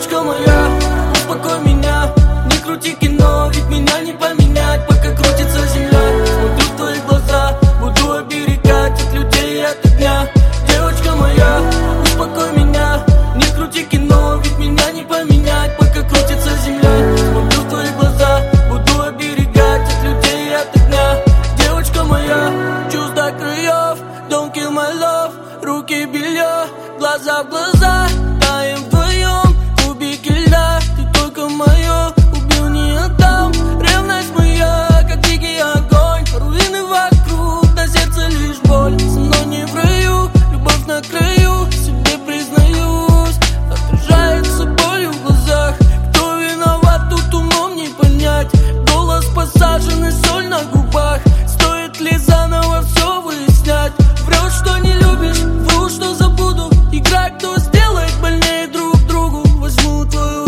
Девочка моя, успокой меня, не крути кино, ведь меня не поменять, пока крутится земля. Смотрю в твои глаза, буду оберегать от людей и от огня. Девочка моя, успокой меня, не крути кино, ведь меня не поменять, пока крутится земля. Смотрю в твои глаза, буду оберегать от людей и от огня. Девочка моя, чувств до краев, don't kill my love, руки белье, глаза в глаза, таем вдвоем, кубики льда, ты только мое, убил не отдам. Ревность моя, как дикий огонь, руины вокруг, на сердце лишь боль. Со мной не в раю, любовь на краю, себе признаюсь, отражается болью в глазах. Кто виноват, тут умом не понять, голос посажен и соль на губах. Стоит ли заново все выяснять? Врешь, что не любишь, вру, что забуду. Игра, кто сделает больнее друг другу. Возьму твою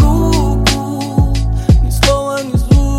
руку, ни слова, ни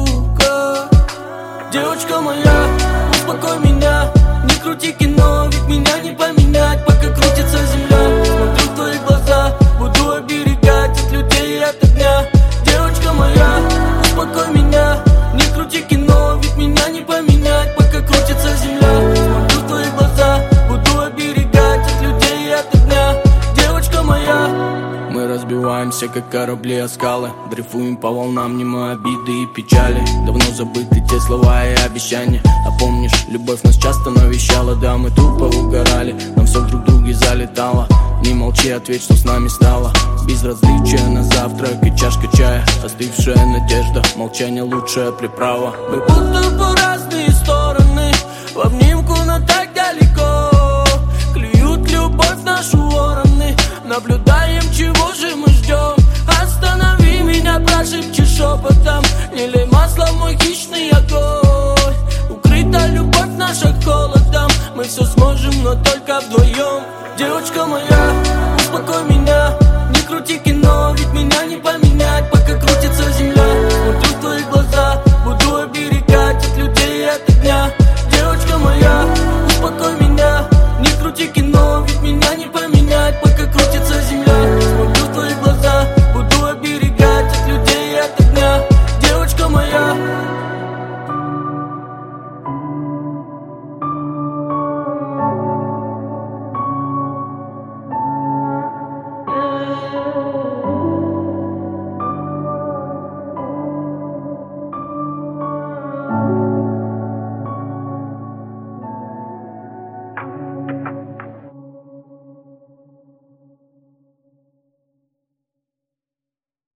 звука. Девочка моя, успокой меня, не крути кино, ведь меня не поменять, пока крутится земля. Смотрю в твои глаза, буду оберегать от людей и от огня. Девочка моя, успокой меня, не крути кино, ведь меня не поменять, пока крутится земля. Смотрю в твои глаза, буду оберегать от людей и от огня. Девочка моя. Мы разбиваемся, как корабли о скалы, дрейфуем по волнам, нема обиды и печали. Давно забыты те слова и обещания. А помнишь, любовь нас часто навещала. Да, мы тупо угорали, нам все друг друге залетало. Не молчи, ответь, что с нами стало. Безразличие на завтрак и чашка чая, остывшая надежда, молчание лучшая приправа. Мы будто по разные стороны, в обнимку, но так далеко. Клюют любовь нашу вороны, наблюдаем, чего же мы ждем. Останови меня, прошепчи шепотом, не лей масло в мой хищный огонь. Укрыта любовь наша холодом, мы все сможем, но только вдвоем. Девочка моя, успокой меня, не крути кино, ведь меня не поменять, пока крути